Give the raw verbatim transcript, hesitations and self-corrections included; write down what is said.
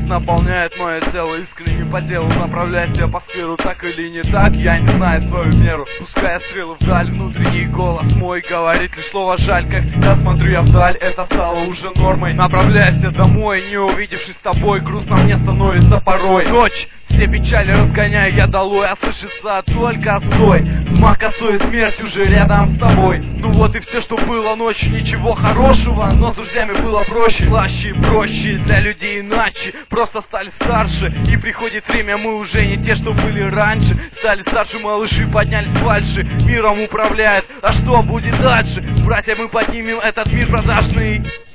наполняет мое тело искренне по делу. Направляя себя по сферу, так или не так, я не знаю свою меру. Пуская стрелы вдаль, внутренний голос мой говорит лишь слово жаль. Как всегда смотрю я вдаль, это стало уже нормой. Направляясь домой, не увидевшись с тобой, грустно мне становится порой. Ночь, все печали разгоняю я долой, а слышится только стой. Мах косой, смерть уже рядом с тобой. Ну вот и все, что было ночью, ничего хорошего, но с друзьями было проще. Слаще, проще, для людей иначе, просто стали старше. И приходит время, мы уже не те, что были раньше. Стали старше малыши, поднялись фальши, миром управляет. А что будет дальше? Братья, мы поднимем этот мир продажный.